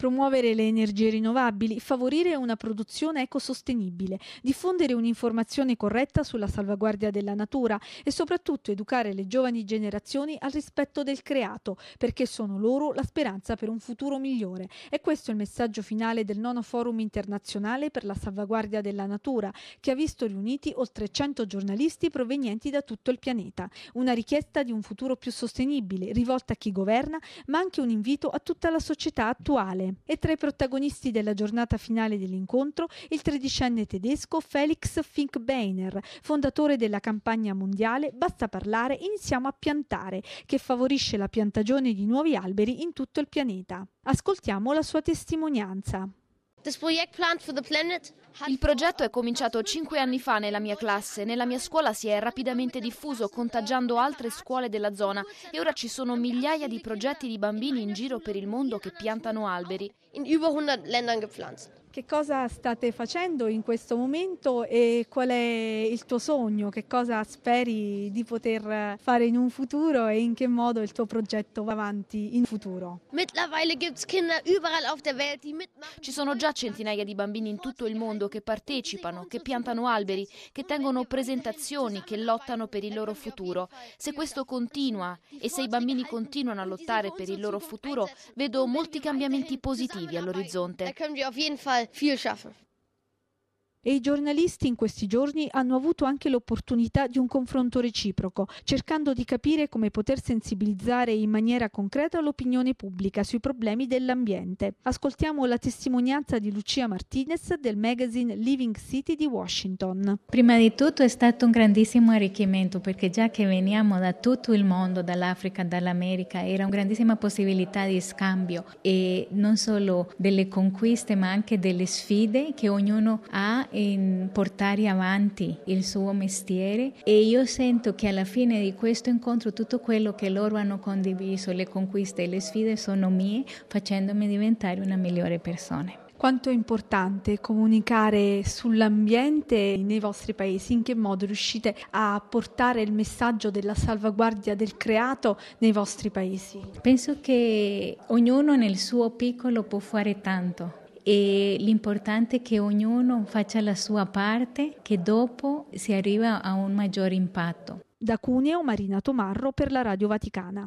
Promuovere le energie rinnovabili, favorire una produzione ecosostenibile, diffondere un'informazione corretta sulla salvaguardia della natura e soprattutto educare le giovani generazioni al rispetto del creato, perché sono loro la speranza per un futuro migliore. E questo è il messaggio finale del nono forum internazionale per la salvaguardia della natura, che ha visto riuniti oltre 100 giornalisti provenienti da tutto il pianeta. Una richiesta di un futuro più sostenibile, rivolta a chi governa, ma anche un invito a tutta la società attuale. E tra i protagonisti della giornata finale dell'incontro, il tredicenne tedesco Felix Finkbeiner, fondatore della campagna mondiale Basta parlare, iniziamo a piantare, che favorisce la piantagione di nuovi alberi in tutto il pianeta. Ascoltiamo la sua testimonianza. Il progetto è cominciato 5 anni fa nella mia classe. Nella mia scuola si è rapidamente diffuso, contagiando altre scuole della zona, e ora ci sono migliaia di progetti di bambini in giro per il mondo che piantano alberi. Che cosa state facendo in questo momento e qual è il tuo sogno? Che cosa speri di poter fare in un futuro e in che modo il tuo progetto va avanti in futuro? Ci sono già centinaia di bambini in tutto il mondo che partecipano, che piantano alberi, che tengono presentazioni, che lottano per il loro futuro. Se questo continua e se i bambini continuano a lottare per il loro futuro, vedo molti cambiamenti positivi all'orizzonte. E i giornalisti in questi giorni hanno avuto anche l'opportunità di un confronto reciproco, cercando di capire come poter sensibilizzare in maniera concreta l'opinione pubblica sui problemi dell'ambiente. Ascoltiamo la testimonianza di Lucia Martinez del magazine Living City di Washington. Prima di tutto è stato un grandissimo arricchimento, perché già che veniamo da tutto il mondo, dall'Africa, dall'America, era una grandissima possibilità di scambio, e non solo delle conquiste ma anche delle sfide che ognuno ha in portare avanti il suo mestiere. E io sento che alla fine di questo incontro tutto quello che loro hanno condiviso, le conquiste e le sfide, sono mie, facendomi diventare una migliore persona. Quanto è importante comunicare sull'ambiente nei vostri paesi? In che modo riuscite a portare il messaggio della salvaguardia del creato nei vostri paesi? Penso che ognuno nel suo piccolo può fare tanto. E l'importante è che ognuno faccia la sua parte, che dopo si arriva a un maggiore impatto. Da Cuneo, Marina Tomarro per la Radio Vaticana.